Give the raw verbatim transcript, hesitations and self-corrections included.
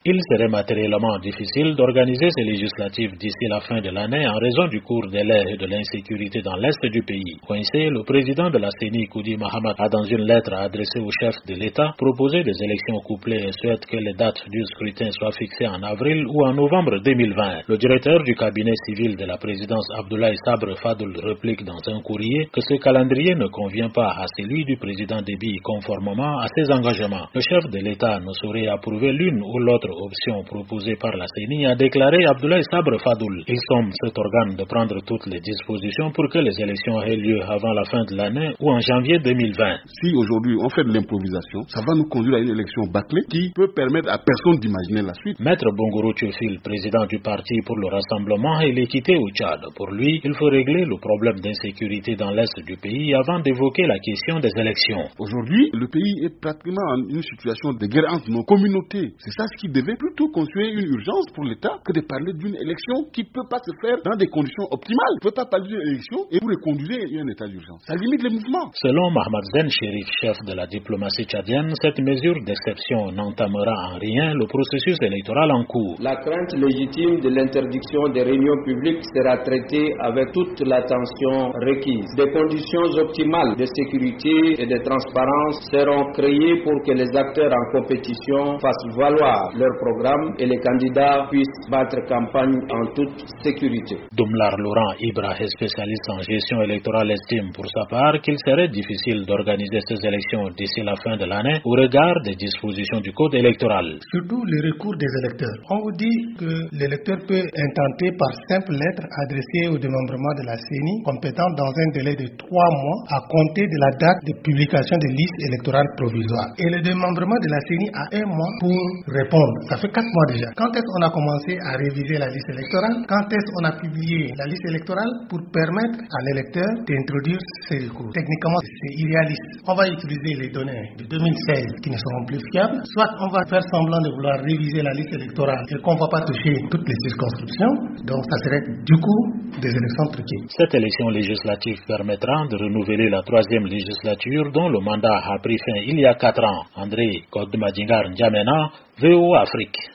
Il serait matériellement difficile d'organiser ces législatives d'ici la fin de l'année en raison du cours délai et de l'insécurité dans l'est du pays. Coincé, le président de la C E N I, Koudi Mahamat, a dans une lettre adressée au chef de l'État proposé des élections couplées et souhaite que les dates du scrutin soient fixées en avril ou en novembre deux mille vingt. Le directeur du cabinet civil de la présidence, Abdoulaye Sabre Fadoul, réplique dans un courrier que ce calendrier ne convient pas à celui du président Déby conformément à ses engagements. Le chef de l'État ne saurait approuver l'une ou l'autre option proposée par la C E N I, a déclaré Abdoulaye Sabre Fadoul. Il somme cet organe de prendre toutes les dispositions pour que les élections aient lieu avant la fin de l'année ou en janvier deux mille vingt. Si aujourd'hui on fait de l'improvisation, ça va nous conduire à une élection bâclée qui peut permettre à personne d'imaginer la suite. Maître Bongoro Théophile, président du parti pour le rassemblement et l'équité au Tchad. Pour lui, il faut régler le problème d'insécurité dans l'est du pays avant d'évoquer la question des élections. Aujourd'hui, le pays est pratiquement en une situation de guerre entre nos communautés. C'est ça ce qui devait plutôt constituer une urgence pour l'État que de parler d'une élection qui ne peut pas se faire dans des conditions optimales. On ne peut pas parler d'une élection et vous reconduisez un état d'urgence. Ça limite les mouvements. Selon Mohamed Zen Chérif, chef de la diplomatie tchadienne, cette mesure d'exception n'entamera en rien le processus électoral en cours. La crainte légitime de l'interdiction des réunions publiques sera traitée avec toute l'attention requise. Des conditions optimales de sécurité et de transparence seront créées pour que les acteurs en compétition fassent valoir leur programme et les candidats puissent battre campagne en toute sécurité. Doumlar Laurent Ibra, spécialiste en gestion électorale, estime pour sa part qu'il serait difficile d'organiser ces élections d'ici la fin de l'année au regard des dispositions du code électoral. Surtout le recours des électeurs. On vous dit que l'électeur peut intenter par simple lettre adressée au démembrement de la C E N I compétent dans un délai de trois mois à compter de la date de publication des listes électorales provisoires. Et le démembrement de la C E N I a un mois pour répondre. Ça fait quatre mois déjà. Quand est-ce qu'on a commencé à réviser la liste électorale? Quand est-ce qu'on a publié la liste électorale pour permettre à l'électeur d'introduire ses recours? Techniquement, c'est irréaliste. On va utiliser les données de deux mille seize qui ne seront plus fiables. Soit on va faire semblant de vouloir réviser la liste électorale et qu'on ne va pas toucher toutes les circonscriptions. Donc ça serait du coup des élections truquées. Cette élection législative permettra de renouveler la troisième législature dont le mandat a pris fin il y a quatre ans. André Kodmadingar N'Djamena, V O Afrique.